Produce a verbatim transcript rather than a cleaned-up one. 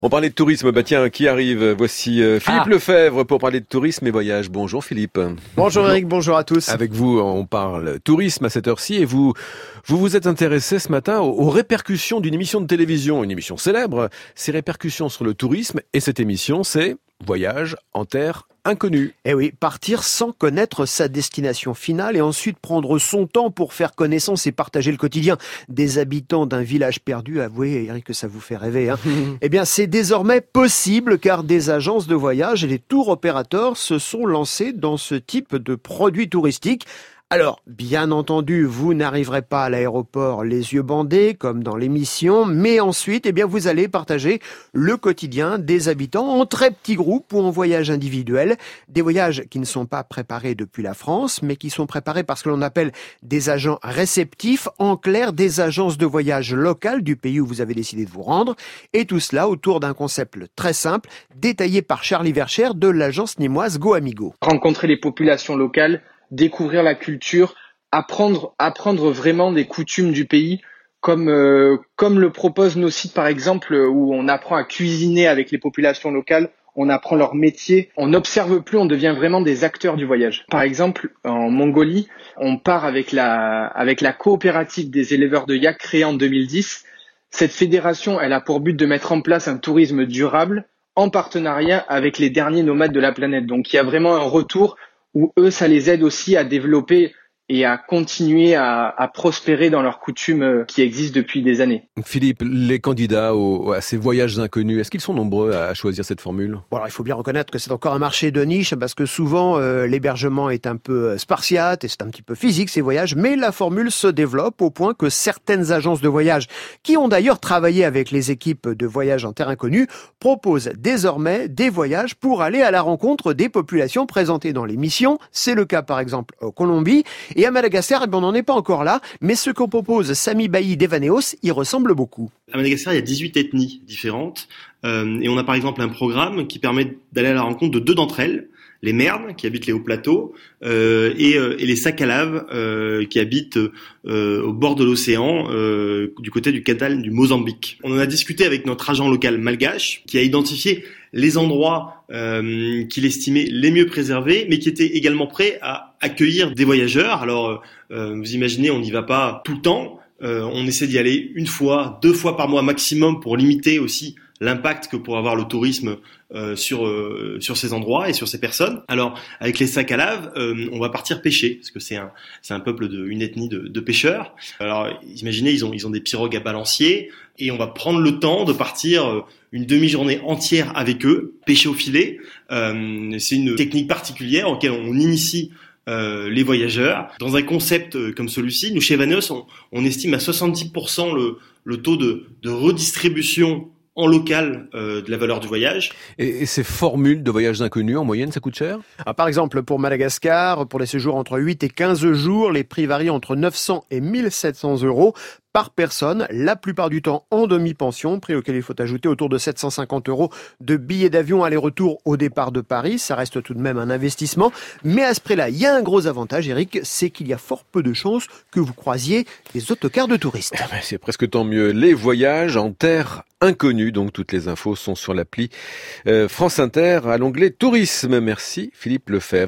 On parlait de tourisme, bah tiens, qui arrive? Voici euh, Philippe Ah. Lefebvre pour parler de tourisme et voyage. Bonjour Philippe. Bonjour Eric, bonjour à tous. Avec vous, on parle tourisme à cette heure-ci et vous vous vous êtes intéressé ce matin aux, aux répercussions d'une émission de télévision, une émission célèbre, ses répercussions sur le tourisme, et cette émission c'est Voyage en terre inconnue. Eh oui, partir sans connaître sa destination finale et ensuite prendre son temps pour faire connaissance et partager le quotidien des habitants d'un village perdu. Avouez Eric que ça vous fait rêver, hein. Eh bien c'est désormais possible car des agences de voyage et des tours opérateurs se sont lancés dans ce type de produits touristiques. Alors, bien entendu, vous n'arriverez pas à l'aéroport les yeux bandés, comme dans l'émission, mais ensuite, eh bien, vous allez partager le quotidien des habitants en très petits groupes ou en voyage individuel. Des voyages qui ne sont pas préparés depuis la France, mais qui sont préparés par ce que l'on appelle des agents réceptifs, en clair, des agences de voyage locales du pays où vous avez décidé de vous rendre. Et tout cela autour d'un concept très simple, détaillé par Charlie Vercher de l'agence nîmoise Go Amigo. Rencontrer les populations locales, découvrir la culture, apprendre, apprendre vraiment des coutumes du pays, comme, euh, comme le proposent nos sites par exemple, où on apprend à cuisiner avec les populations locales, on apprend leur métier, on n'observe plus, on devient vraiment des acteurs du voyage. Par exemple, en Mongolie, on part avec la, avec la coopérative des éleveurs de yak créée en deux mille dix. Cette fédération, elle a pour but de mettre en place un tourisme durable en partenariat avec les derniers nomades de la planète. Donc il y a vraiment un retour où eux, ça les aide aussi à développer et à continuer à, à prospérer dans leurs coutumes qui existent depuis des années. Philippe, les candidats au, à ces voyages inconnus, est-ce qu'ils sont nombreux à choisir cette formule? Bon, alors il faut bien reconnaître que c'est encore un marché de niche parce que souvent euh, l'hébergement est un peu spartiate et c'est un petit peu physique ces voyages, mais la formule se développe au point que certaines agences de voyage, qui ont d'ailleurs travaillé avec les équipes de voyage en terre inconnue, proposent désormais des voyages pour aller à la rencontre des populations présentées dans l'émission. C'est le cas par exemple en Colombie. Et à Madagascar, eh bien, on n'en est pas encore là, mais ce qu'on propose Sami Bailly d'Evaneos y ressemble beaucoup. À Madagascar, il y a dix-huit ethnies différentes, euh, et on a par exemple un programme qui permet d'aller à la rencontre de deux d'entre elles, les Mernes, qui habitent les hauts plateaux, euh, et, euh, et les Sakalaves, euh, qui habitent euh, au bord de l'océan, euh, du côté du canal du Mozambique. On en a discuté avec notre agent local malgache, qui a identifié les endroits euh, qu'il estimait les mieux préservés, mais qui était également prêt à accueillir des voyageurs. Alors, euh, vous imaginez, on n'y va pas tout le temps. Euh, on essaie d'y aller une fois, deux fois par mois maximum pour limiter aussi l'impact que pourrait avoir le tourisme euh, sur euh, sur ces endroits et sur ces personnes. Alors, avec les Sakalaves, euh, on va partir pêcher parce que c'est un c'est un peuple de une ethnie de, de pêcheurs. Alors, imaginez, ils ont ils ont des pirogues à balancier et on va prendre le temps de partir une demi-journée entière avec eux, pêcher au filet. Euh, c'est une technique particulière auquel on initie Euh, les voyageurs. Dans un concept euh, comme celui-ci, nous chez Evaneos, on, on estime à soixante-dix pour cent le, le taux de, de redistribution en local euh, de la valeur du voyage. Et, et ces formules de voyages inconnus, en moyenne, ça coûte cher? Alors, par exemple, pour Madagascar, pour les séjours entre huit et quinze jours, les prix varient entre neuf cents et mille sept cents euros par personne, la plupart du temps en demi-pension, prix auquel il faut ajouter autour de sept cent cinquante euros de billets d'avion aller-retour au départ de Paris. Ça reste tout de même un investissement. Mais à ce prix-là, il y a un gros avantage, Eric, c'est qu'il y a fort peu de chances que vous croisiez des autocars de touristes. Eh ben, c'est presque tant mieux. Les voyages en terre inconnue. Donc toutes les infos sont sur l'appli euh, France Inter à l'onglet Tourisme. Merci Philippe Lefebvre.